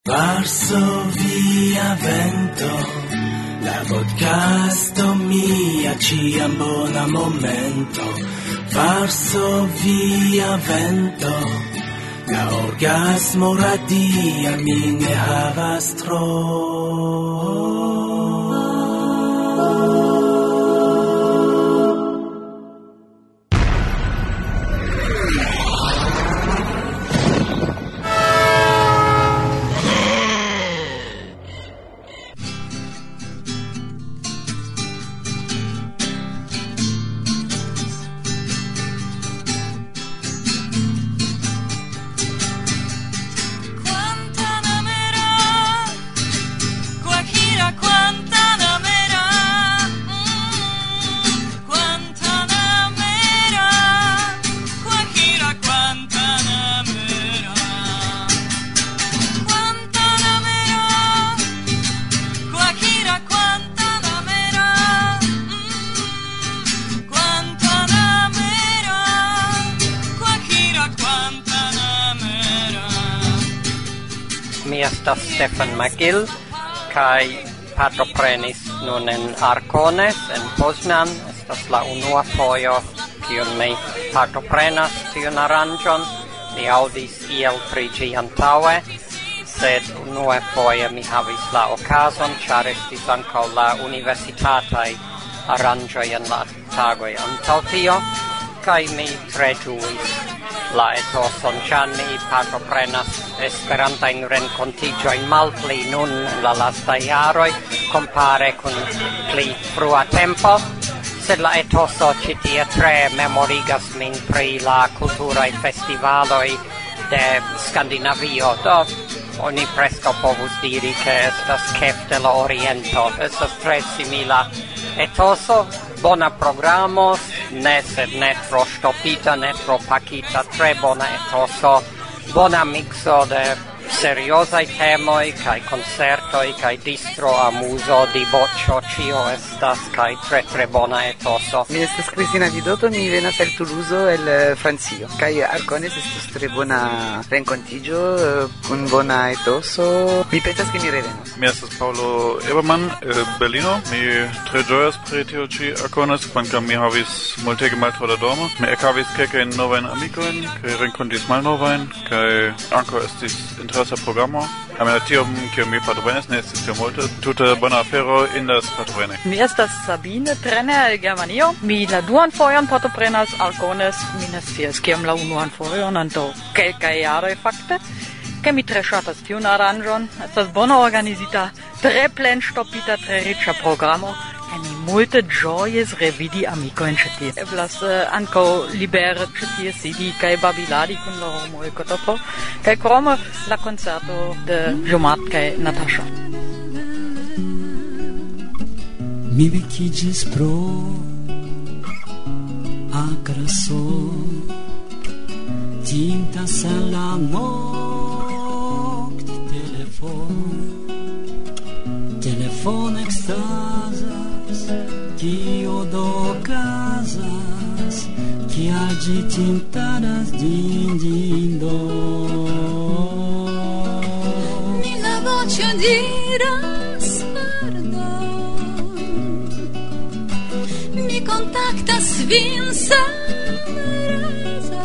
Varsovia vento, la podcasto mia ciam bona momento. Varsovia vento, la orgasmo radia mi ne havas tro. Mi estas Stefan Magill, kaj partoprenis nun en Arcones, en Poznan. Estas la unua fojo, kiun mi partoprenas tiun aranĝon. Mi aŭdis iel pri ĝi antaŭe, sed unue foje mi havis la okazon, ĉar estis ankaŭ la universitataj aranĝoj en la tagoj antaŭ tio, kaj mi tre ĝuis la etoson, ĉar mi partoprenas esperantajn renkontiĝojn malpli nun en la lastaj jaroj kompare kun pli frua tempo, sed la etoso ĉi tie tre memorigas min pri la kulturaj festivaloj de Skandinavio. Do oni preskaŭ povus diri ke estas Kef de la Oriento. Estas tre simila etoso, bona programo, sed ne tro ŝtopita, ne tro pakita, tre bona etoso, bona mixo de seriozaj temoj kaj koncertoj kaj distro amuzo diboĉo, ĉio estas kaj tre bona etoso. Mi estas Cristina Vidotto, mi venas el Toulouse, el Francio, kaj Arcones estas tre bona renkontiĝo kun bona etoso. Mi pensas ke mi revenos. Mi estas Paulo Ebermann, Berlino. Mi tre ĝojas pri tio ĉi Arcones, kvankam mi havis multege maltro da dormo. Mi ekhavis kelkajn novajn amikojn, kaj renkontis malnovajn, kaj ankaŭ estis interesa programo. Almeno tiom, kiam mi partoprenis, ne estis tiom multe. Tute bona afero indas partopreni. Mi estas Sabine, trene el Germanio. Mi la duan fojon partoprenas Arcones, mi ne scias kiam la unuan fojon, antaŭ kelkaj jaroj fakte. Ke mi tre ŝatas tiun aranĝon. Estas bona organizita, tre plenŝtopita, tre riĉa programo. Kaj mi multe ĝojis revidi amikojn ĉi tie. Eblas ankaŭ libere ĉi tie sidi kaj babiladi kun la homoj kotopo. Kaj krome la koncerto de Ĵomart kaj Nataŝa. Mi vekiĝis pro akra sol, tintas en la telefon ekstazas, kio do okazas, kial ĝi tintadas din do. Mia voĉo diras pardon, mi kontaktas vin senraza,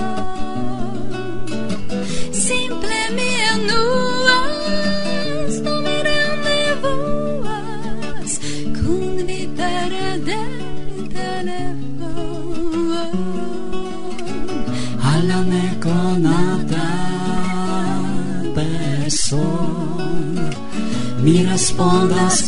simple mi enuas, do mi rendevuas kun vi pere de telefon. Alla nekonata person mi respondas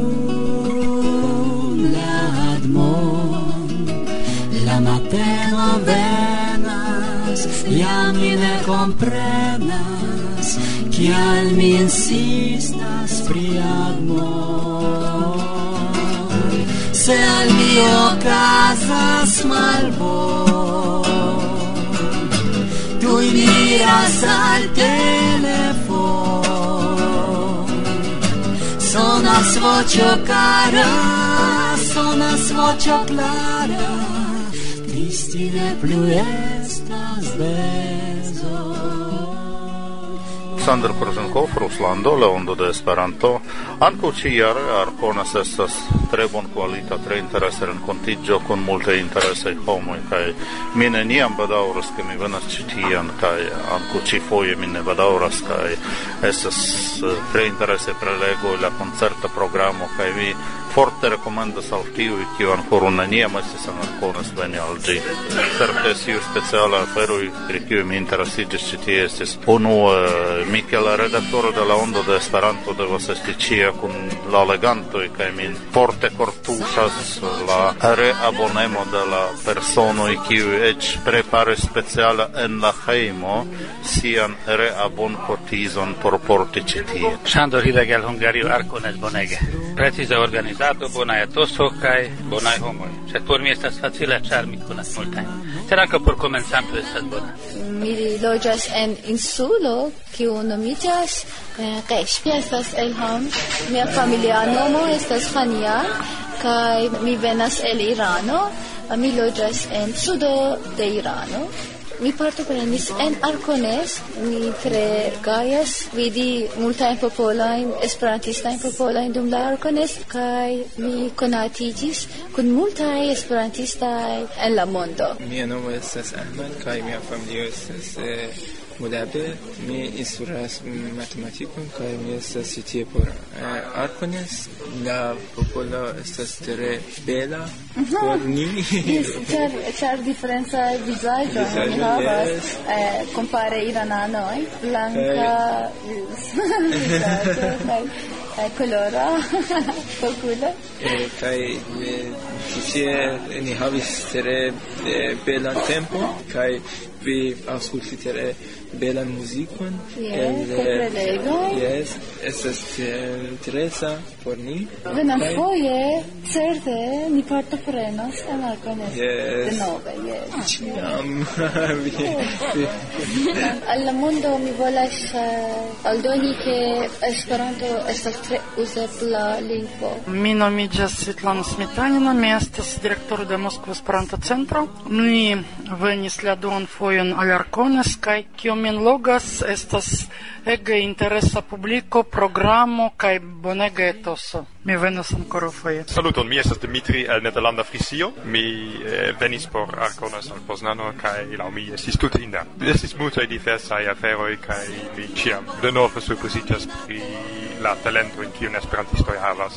kun la admon. La mateno venas, ja mi ne komprenas, kial mi insistas pri admon. Se al mi okazas malbon, tuj miras al telefon. Sonas voĉo kara, sonas voĉo klara, tristi ne plu estas bezo. Aleksandr Korzenkov, Ruslando, Leondo de Esperanto. Ankaŭ ĉi-jare Arkonas estas tre bonkvalita, tre interesa renkontiĝo kun multaj interesaj homoj, kaj mi neniam bedaŭras, ke mi venas ĉi tien, kaj ankaŭ ĉifoje mi ne bedaŭras, kaj estas tre interesaj prelegoj, la koncerta programo, kaj mi forte rekomendas al tiuj, kiu ankoraŭ neniam estis en Arkonas, veni al ĝi. Certe tiu speciala aferoj, pri kiuj mi interesiĝis ĉi tie, estis unue mi kiel redaktoro de la Ondo de Esperanto devas esti ĉie kun la legantoj, kaj min forte kortuŝas la reabonemo de la personoj, kiuj eĉ preparis speciale en la hejmo sian reabon-kotizon por porti ĉi tie. Sándor Hidegel, Hungario, Arkones bonege. Precize organizato, bona etoso kaj bonaj homoj. Sed por mi estas facile, ĉar mi konas multajn. Sed ankaŭ por komencanto estas bona. Mi loĝas en insulo, kiu nomiĝas Kesh. Mi estas el Ham. Mia familia nomo estas Hania, kaj mi venas el Irano. Mi loĝas en sudo de Irano. Mi partoprenis en Arkones, mi tre gajas vidi multajn popolojn, esperantistajn popolojn dum la Arkones, kaj mi konatiĝis kun multaj esperantistaj en la mondo. Mia nomo estas Ahmed, kaj mia familio estas Mudabe. Mi instruas matematikon, kaj mi estas tie por Arkones. La popolo estas tre bela por ni. Ĉar diferencaj vizaĝoj mi havas, kompare irananoj, blanka vizaĝo kaj kolora okulo. Kaj tie ni havis tre belan tempon, kaj vi aŭskultis tre belan muzikon. Yes, estas interesa por ni. Venonfoje certe ni partoprenos en Arkones denove. Al la mondo mi volas aldoni ke Esperanto estas tre uzebla lingvo. Mi nomiĝas Svetlana Smetanina, mi estas direktoro de Moskva Esperanto Centro. Mi venis la duan fojon al Arkones, kaj kio min logas estas ege interesa publiko, programo kaj bonega etoso. Mi venas ankoraŭfoje. Saluton, mi estas Dimitri el Nederlanda Frisio. Mi venis por Arkonas al Poznano kaj laŭ mi estis tute inda. Estis multaj diversaj aferoj kaj mi ĉiam denove surpriziĝas pri la talentojn kiujn esperantistoj havas.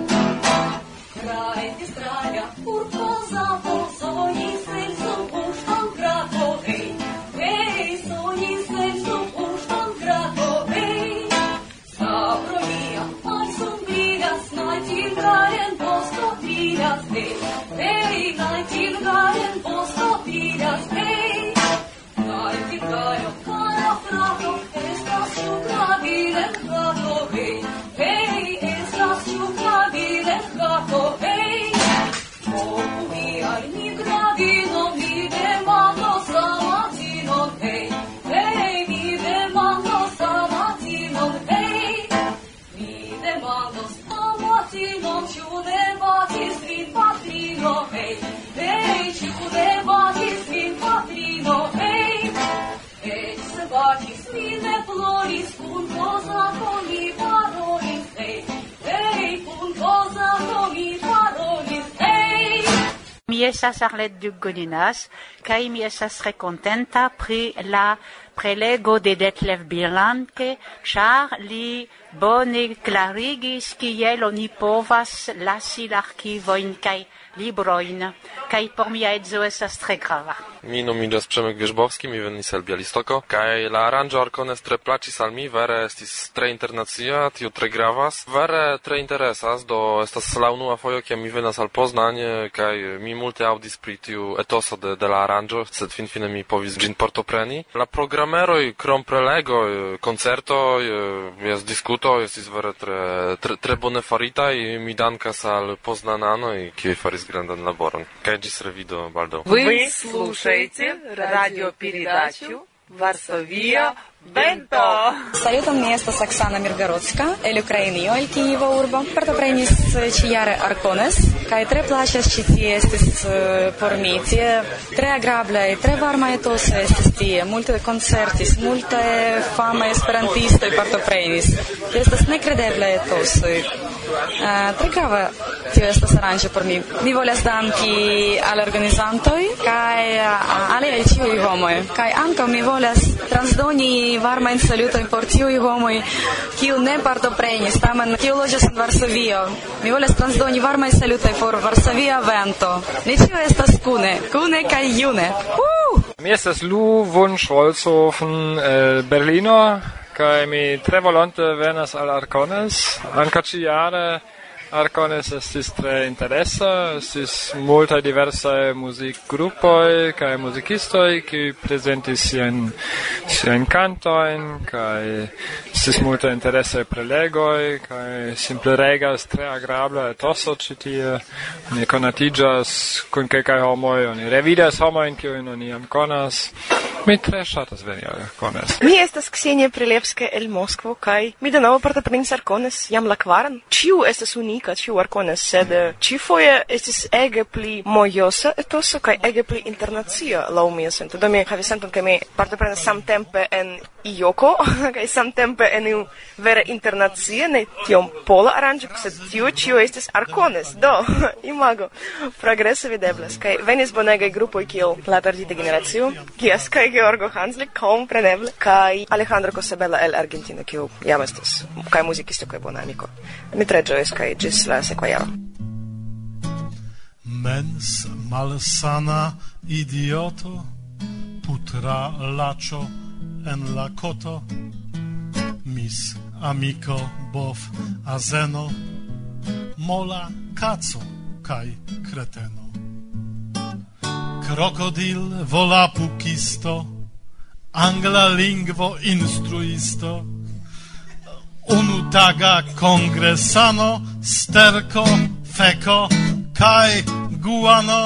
Mi estas Arlette Duc-Godinas, kaj mi estas tre kontenta pri la prelego de Detlev Bierlanke, ĉar li bone klarigis kiel oni povas lasi la arkivojn kaj librojn, kaj por mia edzo estas tre grava. Mi nomiĝas Przemek Wierzbowski, mi venis el Bialystoko, kaj la aranĝo Arkones tre plaĉis al mi, vere estis tre internacia, tio tre gravas, vere tre interesas, do estas la unua fojo, kiam mi venas al Poznań, kaj mi multe aŭdis pri tiu etoso de la aranĝo, sed finfine mi povis ĝin partopreni. La programeroj, krom prelegoj, koncertoj, diskutoj estis vere tre bone faritaj, mi dankas al poznananoj, kiuj faris grandan laboron. Kaj ĝis revido baldaŭ. Вы слушаете радиопередачу «Varsovia Bento». Saluton, mi estas Oksana Mirgorodska, el Ukrainio, el Kijevo urbo. Partoprenis ĉi-jare Arkones, Kaj tre plaĉas ĉi tie estis por mi tie tre agrable, tre varma etoso estis tie, multe koncertis, multe famaj esperantistoj partoprenis. Estas nekredeblaj etosoj. Tre grava tio estas aranĝo por mi. Mi volas danki al organizantoj kaj al ĉiuj homoj. Kaj ankaŭ mi volas transdoni varmajn salutojn por tiuj homoj, kiu ne partoprenis, tamen kiu loĝas en Varsovio. Mi volas transdoni varmajn salutojn por Varsovia vento. Ni ĉiuj estas kune kaj june. Mi estas Lou von Scholzhofen, Berlino. Kaj mi tre volonte venas al Arcones. Ankaŭ ĉiujare Arcones estis tre interesa, estis multaj diversaj muzikgrupoj kaj muzikistoj, kiuj prezentis siajn kantojn, kaj estis multaj interesaj prelegoj, kaj simple regas tre agrabla etoso ĉi tie. Oni konatiĝas kun kelkaj homoj, oni revidas homojn, kiujn oni jam konas. Mi tre ŝatas veni al Arcones. Mi estas Ksenia Prilevska el Moskvo, kaj mi denove partoprenis Arcones jam la kvaran. Ĉiu estas unika, ĉiu Arcones, sed ĉiufoje estis ege pli mojosa etoso kaj ege pli internacia laŭ mia sento. Do mi havis senton, ke mi partoprenas samtempe en Ioko kaj samtempe en iu vere internacia, ne tiom pola aranĝo, sed ĉio estis Arcones. Do, imago, progreso videblas. Kaj venis bonegaj grupoj kiel La Perdita Generacio, kies kaj Georgo Hanslik, kompreneble, kaj Alejandro Cosabella el Argentino, kiu jam estas kaj muzikisto kaj bona amiko. Mi tre ĝojas kaj ĝis la sekva jaro. Mens malsana idioto, putra laĉo en la koto, mis amiko bov azeno, mola kaco kaj kreteno. Krokodil volapukisto, angla lingvo instruisto, unutaga kongresano, sterko, feko, kaj guano.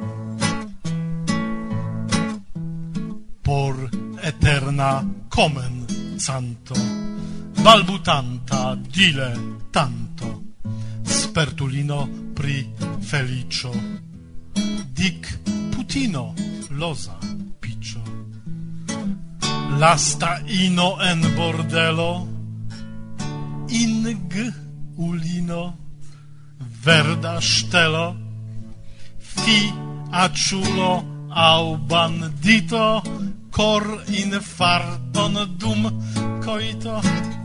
Por eterna komencanto, balbutanta diletanto, spertulino pri felicio, dic putino loza piccio, lasta ino en bordelo, ing ulino, verda ŝtelo, fi aĉulo au bandito, cor infarton dum coito.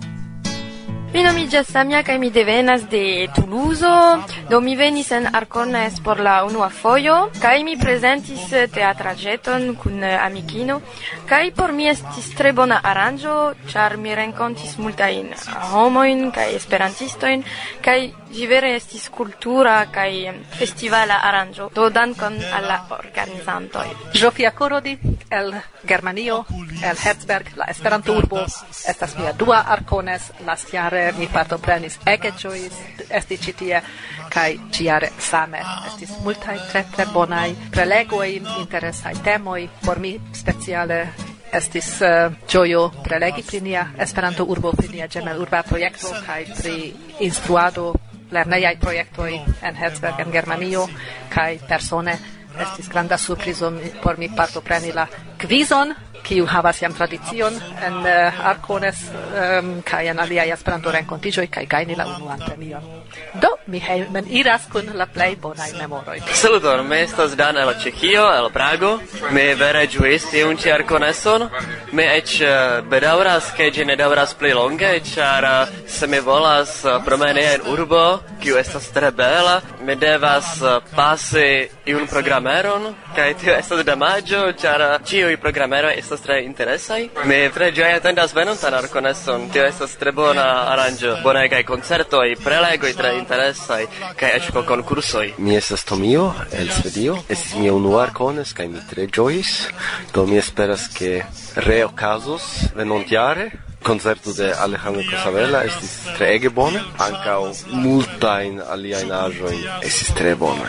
Mi nomiĝas Samia kaj mi devenas de Tuluzo, do mi venis en Arcones por la unua fojo kaj mi prezentis teatraĵeton kun amikino kaj por mi estis tre bona aranĝo, ĉar mi renkontis multajn homojn kaj esperantistojn kaj ĝi vere estis kultura kaj festivala aranĝo. Do dankon al la organizantoj. Zsofia Korodi el Germanio, el Herzberg, la Esperanto-urbo, estas mia dua Arcones. Lastjare mi partoprenis ege ĝojis esti ĉi tie kaj ĉiare same. Estis multaj tre bonaj prelegoj, interesaj temoj. Por mi speciale estis ĝojo prelegi pri nia Esperanto-urbo, pri nia ĝemelurba projekto kaj pri instruado lernejaj projektoj en Herzberg en Germanio kaj persone estis granda surprizo por mi partopreni la kvizon, kiu havas jam tradicion en Arcones kaj en aliaj Esperanto-renkontiĝoj kaj gajni la unuan premion. Do, mi hejmen iras kun la plej bonaj memoroj. Saluton, mi estas Dan el Ĉeĥio, el Prago. Mi vere ĝuis tiun ĉi Arconeson. Mi eĉ bedaŭras, ke ĝi ne daŭras pli longe, ĉar se mi volas promeni en urbo, kiu estas tre bela, mi devas pasi iun programeron, kaj tio estas damaĝo, ĉar ĉiuj programeroj estas tre interesaj. Mi tre ĝoje atendas venontan Arconeson. Tio estas tre bona aranĝo. Bonegaj koncertoj, prelegoj tre interesaj kaj eĉ konkursoj. Mi estas Tomio el Svedio. Estis mia unua Arcones kaj mi tre ĝojis. Do mi esperas ke reokazos venontjare. Koncerto de Alejandro Cosabella estis treege bone. Ankaŭ multajn aliajn aĵojn estis tre bonaj.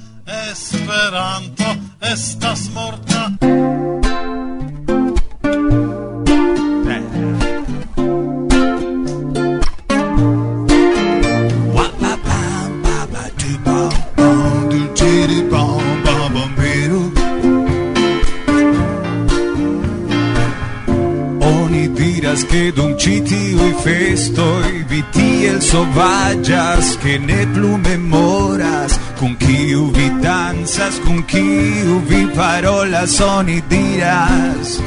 Esperanto estas morta. e dum citiui festoi viti el sovaggias che ne plu memoras con chiu vi danzas con chiu vi parolas soni diras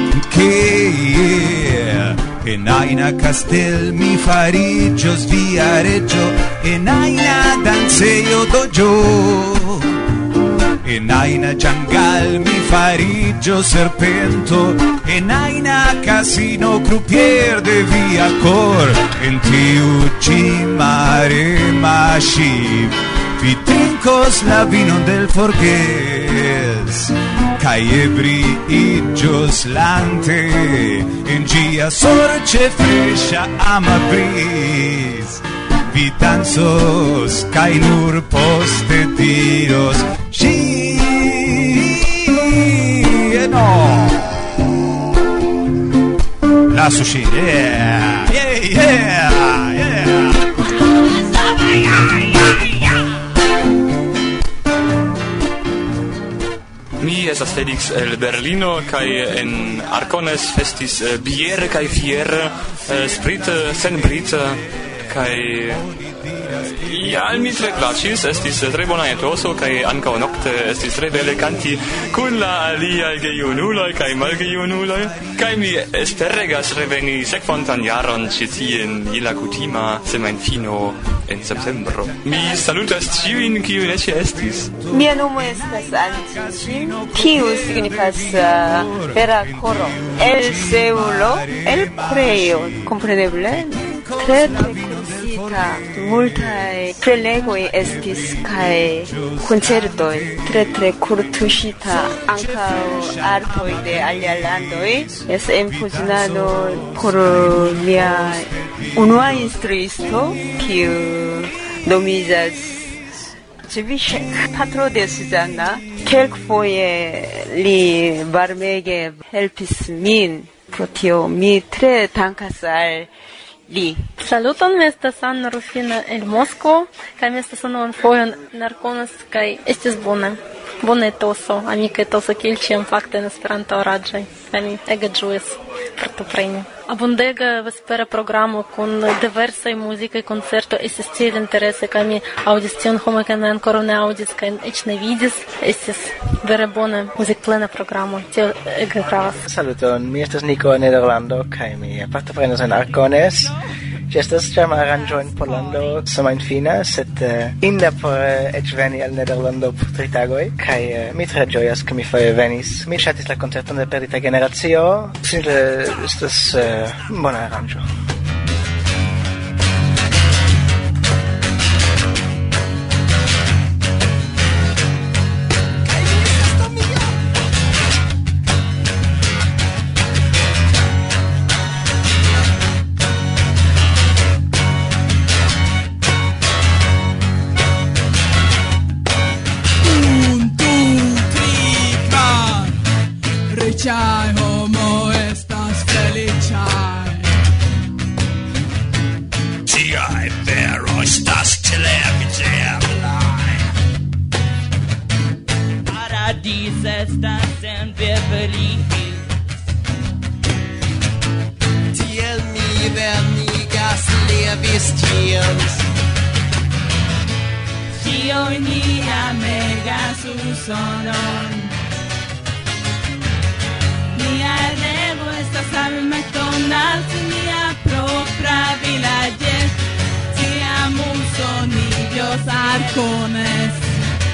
che en aina castel mi farigios viareggio en aina danzeio dojo en aina jungle mi fariggio serpento en aina casino croupier de via cor en tiu ci mare mashi vi trincos la vino del forges kai ebri idgios lante en gia sorce fresha ama bris vi danzos kai nur poste diros no la sushi yeah Mi estas Felix el Berlino kaj en Arcones festis biere kaj fiere sprite senbrite kaj al mi tre plaĉis, estis tre bona etoso kaj ankaŭ nokte estis tre bele kanti kun la aliaj gejunuloj kaj malgejunuloj kaj mi esperegas reveni sekvantan jaron ĉi tien je la kutima semajnfino en septembro. Mi salutas ĉiujn kiuj ne ĉe estis. Mia nomo estas Anticin, kiu signifas vera koro. El Seulo, el Preio, kompreneble, tre kursita, multaj prelegoj estis kaj koncertoj, tre kurtuŝita ankaŭ artoj de aliaj landoj. Es enfuzionado por mia unua instruisto, kiu nomiĝas Cevicek, patro de Suzana. Kelkfoje li varmege helpis min, pro tio mi tre dankas al li. Saluton, mi estas Anna Rufina el Moskvo, kaj mi estas unuan fojon en Arcones, kaj estis bone. Bone etoso, amika etoso, kiel ĉiam fakte en Esperanto-aranĝoj, kaj mi ege ĝuis partopreni. Abundega vespera programo kun diversaj muzikaj koncertoj estis tiel interese, kaj mi aŭdis tion homoj, kaj mi ankoraŭ ne aŭdis kaj eĉ ne vidis. Estis vere bona muzikplena programo, tio ege gravas. Saluton, mi estas Niko en Nederlando, kaj mi partoprenas en Arcones. Ĝi estas ĉarma aranĝo en Pollando semajnfine, sed inda por eĉ veni al Nederlando por 3 tagoj, kaj mi tre ĝojas, ke mi foje venis. Mi ŝatis la koncerton de Perdita Generacio, simple estas bona aranĝo. Feliĉaj homo estas feliĉaj. Tiaj veroj estas televideblaj. Paradies estas sen verbeligis. Tiel mi vernigas levistions. Tioj ni amegas usonon. Mia revo estas al McDonald's, mia propra vilaĝes, tiam usonillos Arcones.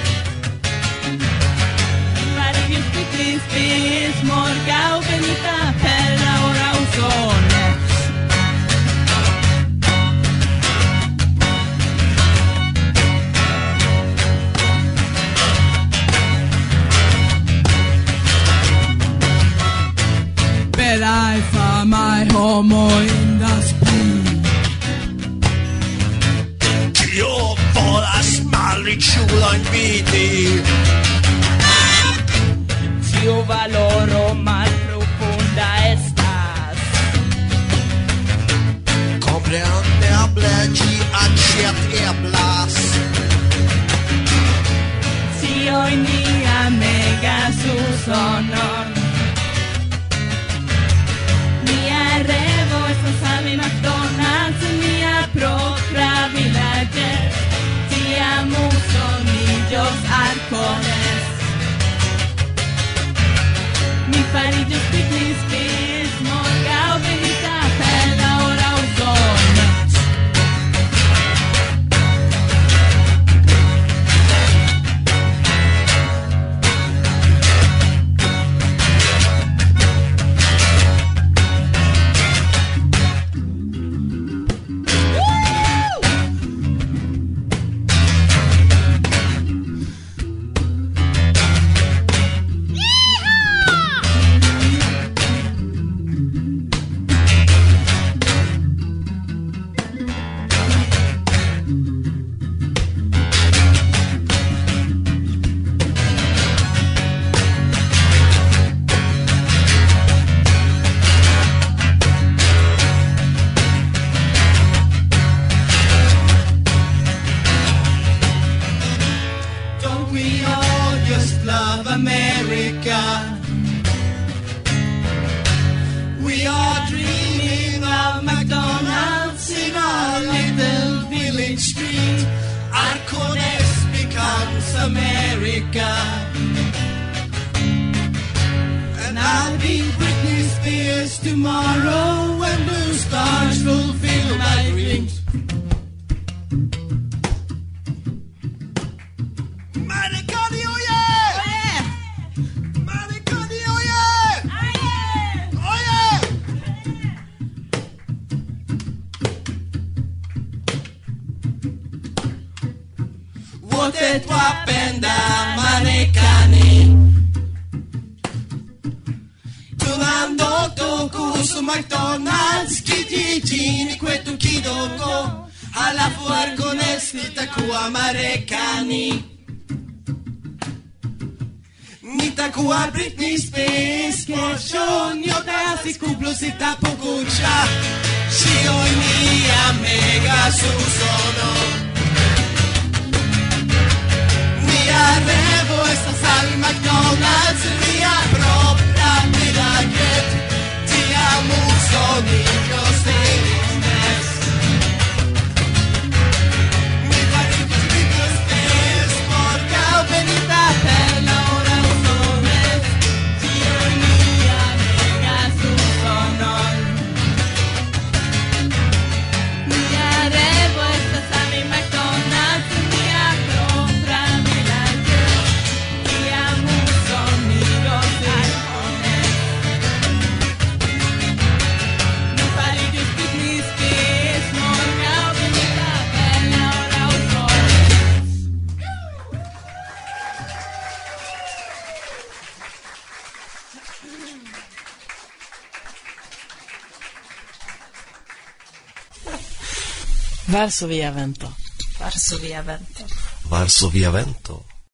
Varios pitris morgaŭ venita per la ora usones. Belaj famaj homoj indas pli. Kio volas malriĉulojn vidi? Tio valoro malprofunda estas. Kompreneble ĝi aĉeteblas. Tioj ni amegas usonon. Mia revo estas a mi McDonald's in mia propria villaggio. Ti amo sonillos arcones. Mi farillos picnic spis, morgau venita per la ora ozon. We are dreaming of McDonald's in our little village street. Arcones becomes America. And I'll be Britney Spears tomorrow when blue stars fulfill my dreams. Wote twapenda Marekani. Tunando toku su McDonald's kijijini kwetu kidogo. Halafu Arcones nitakuwa Marekani. Nitakuwa Britney Spears, kesho nyote asikublusita pokucha. Shio mia mega susono. Arrivo estas al McDonald's mia propria villaggio. Ti amo sonillos felices. Mi farillos picnic spis, morgau venita per la ora usones. Tio mia mega susonon. Mi arrivo estas al McDonald's mia propria villaggio. Ti amo sonillos arcones. Mi farillos picnic spis, morgau venita per la ora usones. Varsovia vento. Varsovia vento. Varsovia vento.